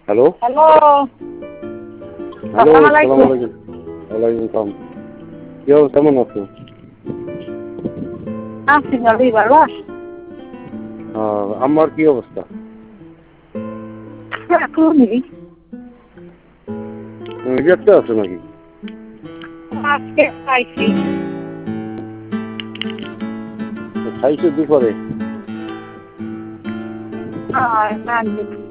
Hello hello, hello, আসসালামু সালাম আলাইকুম। আলাইকুম। ওয়ালাইকুম সালাম। কি অবস্থা, কেমন আছো? আছি ভালোই, ভালো আছি। আমার কি অবস্থা? এখনই রিজেক্টে আছো নাকি? আজকে খাইছি। খাইছো দুপুরে? আর রাত দেখছি।